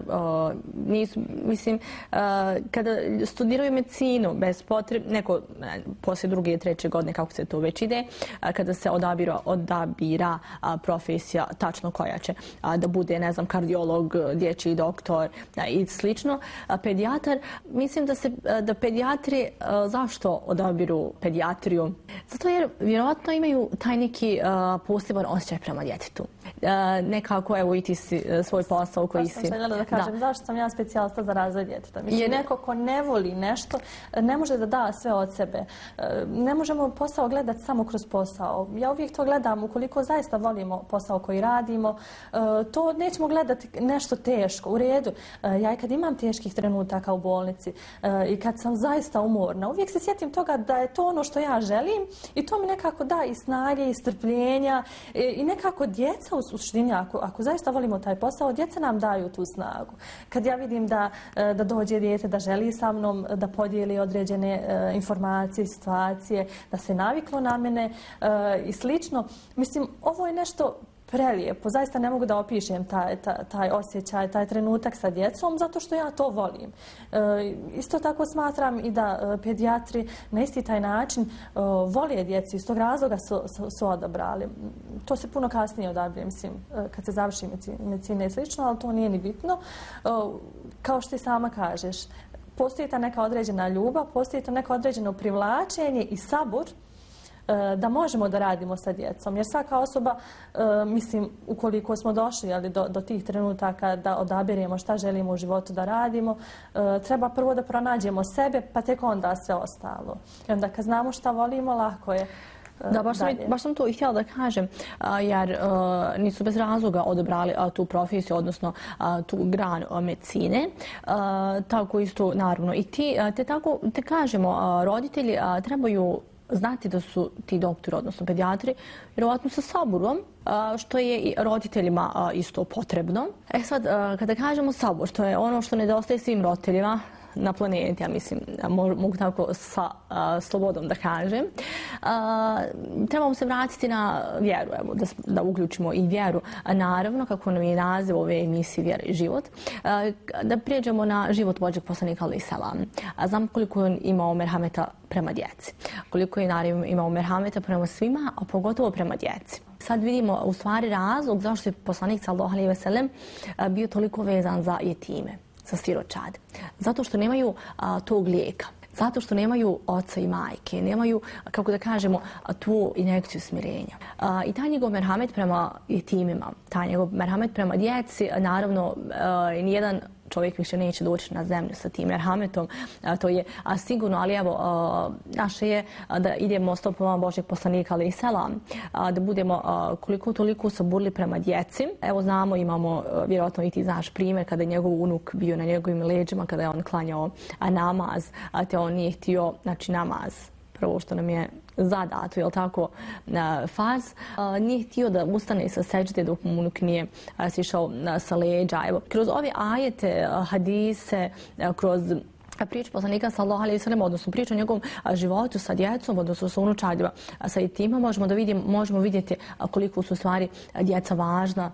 kada studiraju medicinu, bez potrebe, neko poslije 2. i 3. godine, kako se to već ide, kada se odabira profesija tačno koja će da bude, ne znam, kardiolog, dječji doktor i slično, pedijatar, mislim da pedijatri, zašto odabiru pedijatriju? Zato jer vjerojatno imaju taj neki poseban osjećaj prema djetetu. Nekako, evo, i ti si svoj posao koji si... Zašto sam željela da kažem, zašto sam ja specijalista za razvoj djeteta? Mislim, neko ko ne voli nešto, ne može da da sve od sebe. Ne možemo posao gledati samo kroz posao. Ja uvijek to gledam, ukoliko zaista volimo posao koji radimo, to nećemo gledati nešto teško, u redu. Ja i kad imam teških trenutaka u bolnici i kad sam zaista umorna, uvijek se sjetim toga da je to ono što ja želim i to mi nekako da i snage i strpljenja i nekako djeca u suštini, ako zaista volimo taj posao, djeca nam daju tu snagu. Kad ja vidim da dođe dijete, da želi sa mnom da podijeli određene informacije, situacije, da se naviklo na mene i slično. Mislim, ovo je nešto prelijepo. Zaista ne mogu da opišem taj osjećaj, taj trenutak sa djecom, zato što ja to volim. Isto tako smatram i da pedijatri na isti taj način vole djeci, iz tog razloga su odabrali. To se puno kasnije odabire, mislim, kad se završi medicina i slično, ali to nije ni bitno. Kao što ti sama kažeš, postoji ta neka određena ljubav, postoji to neko određeno privlačenje i sabur da možemo da radimo sa djecom. Jer svaka osoba, mislim, ukoliko smo došli do tih trenutaka da odabiremo šta želimo u životu da radimo, treba prvo da pronađemo sebe, pa tek onda sve ostalo. I onda kad znamo šta volimo, lako je. Da, baš sam to i htjela da kažem, jer nisu bez razloga odabrali tu profesiju, odnosno tu granu medicine. Tako isto, naravno, i ti, te tako, te kažemo, roditelji trebaju znati da su ti doktori, odnosno pedijatri, vjerovatno sa saburom, što je i roditeljima isto potrebno. Sad, kada kažemo sabor, to je ono što nedostaje svim roditeljima na planeti, ja mislim, mogu tako sa slobodom da kažem. Trebamo se vratiti na vjeru, evo, da uključimo i vjeru. Naravno, kako nam je naziv ove emisije Vjera i život, da prijeđemo na život Božjeg poslanika alejhi selam. Znam koliko je on imao merhameta prema djeci, koliko je naravno imao merhameta prema svima, a pogotovo prema djeci. Sad vidimo u stvari razlog zašto je poslanik sallallahu alejhi ve sellem bio toliko vezan za jetime, za siročad. Zato što nemaju tog lijeka. Zato što nemaju oca i majke, nemaju, kako da kažemo, tu injekciju smirenja. I taj njegov merhamet prema jetimima, taj njegov merhamet prema djeci, naravno, nijedan čovjek više neće doći na zemlju sa tim merhametom, to je sigurno, ali evo, naše je da idemo stopama Božjeg poslanika alejhi selam, da budemo koliko toliko saburli prema djeci. Evo znamo, imamo, vjerojatno i ti znaš primjer, kada je njegov unuk bio na njegovim leđima, kada je on klanjao namaz, te on nije htio, znači namaz, prvo što nam je zadato, jel tako, faz, nije htio da ustane sa seđde dok mu unuk nije sišao sa leđa. Evo, kroz ove ajete, hadise, kroz priču poslanika sallallahu alejhi ve sellem, odnosno priču o njegovom životu sa djecom, odnosno sa unučadima, sa jetima, možemo vidjeti koliko su stvari djeca važna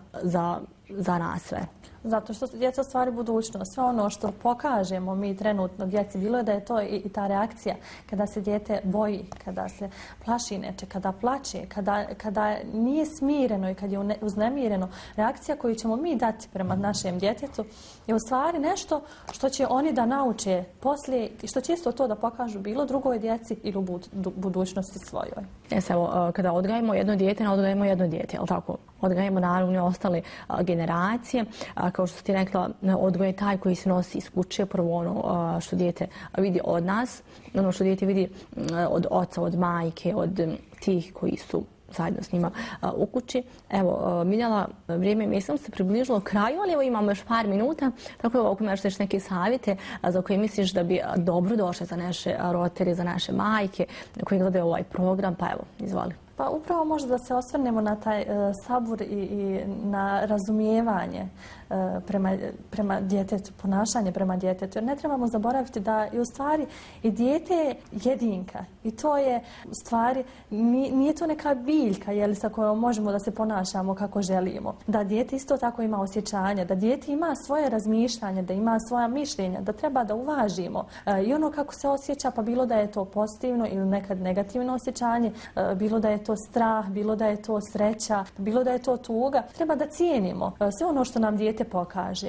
za nas sve. Zato što su djeca stvari budućnost. Sve ono što pokažemo mi trenutno djeci, bilo je da je to i ta reakcija kada se dijete boji, kada se plaši neče, kada plače, kada nije smireno i kad je uznemireno, reakcija koju ćemo mi dati prema našem djetetu je u stvari nešto što će oni da nauče poslije i što će isto to da pokažu bilo drugoj djeci ili u budućnosti svojoj. Evo, kada odgajamo jedno dijete, ne odgajamo jedno dijete, jel tako? Odgajamo naravno i ostale generacije. Kao što ti rekla, odgoj je taj koji se nosi iz kuće, prvo ono što dijete vidi od nas, ono što dijete vidi od oca, od majke, od tih koji su zajedno s njima u kući. Evo, Miljana, vrijeme mislim se približilo kraju, ali evo imamo još par minuta, tako da ako imaš neke savjete za koje misliš da bi dobro došle za naše roditelje, za naše majke koji gledaju ovaj program, pa evo, izvoli. Pa upravo možda da se osvrnemo na taj sabur i na razumijevanje prema djetetu, ponašanje prema djetetu. Jer ne trebamo zaboraviti da je u stvari i dijete je jedinka. I to je u stvari, nije to neka biljka sa kojom možemo da se ponašamo kako želimo. Da dijete isto tako ima osjećanja, da dijete ima svoje razmišljanje, da ima svoja mišljenja, da treba da uvažimo. I ono kako se osjeća, pa bilo da je to pozitivno ili nekad negativno osjećanje, bilo da je to strah, bilo da je to sreća, bilo da je to tuga, treba da cijenimo sve ono što nam dijete pokaže.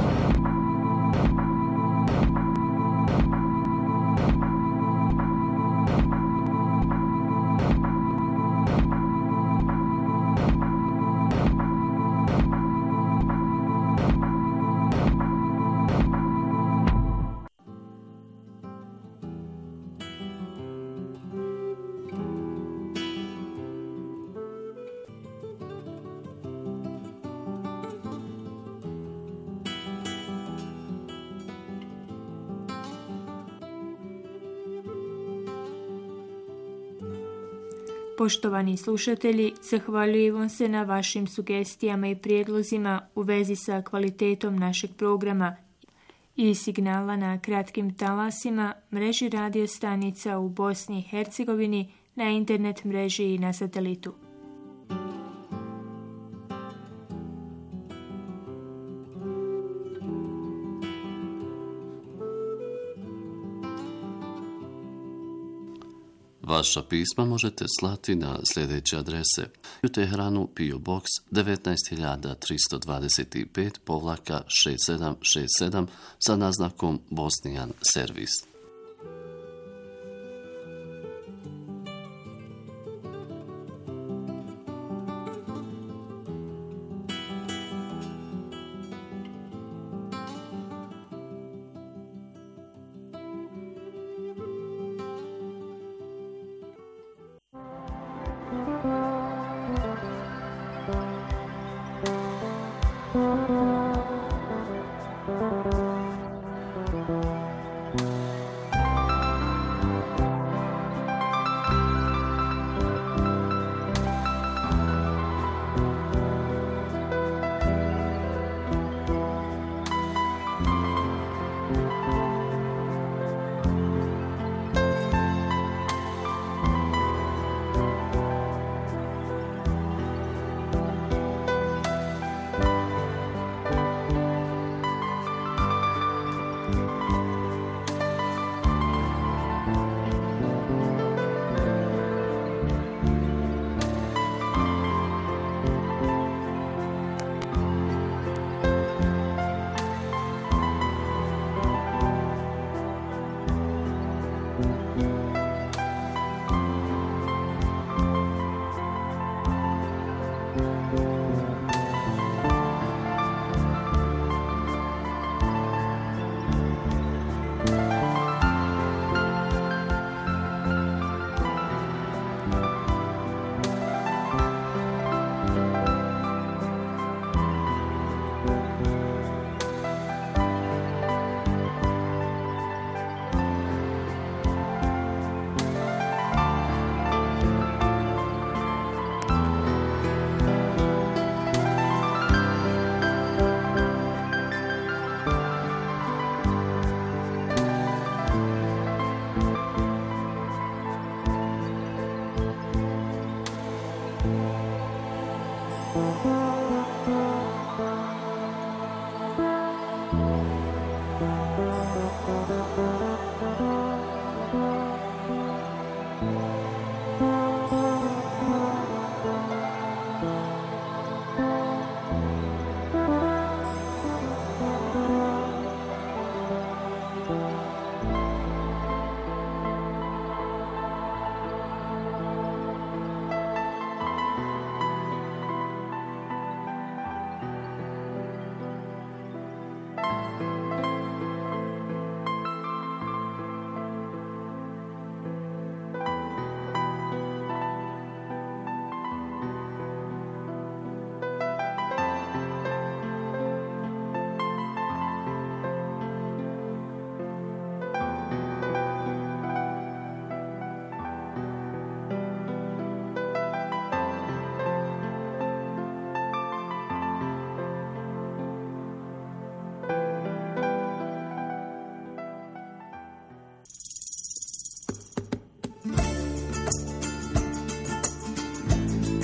Poštovani slušatelji, zahvaljujem vam se na vašim sugestijama i prijedlozima u vezi sa kvalitetom našeg programa i signala na kratkim talasima, mreži radio stanica u Bosni i Hercegovini, na internet mreži i na satelitu. Vaša pisma možete slati na sljedeće adrese: u Teheranu PO Box 19325-6767 sa naznakom Bosnijan servis. Thank you.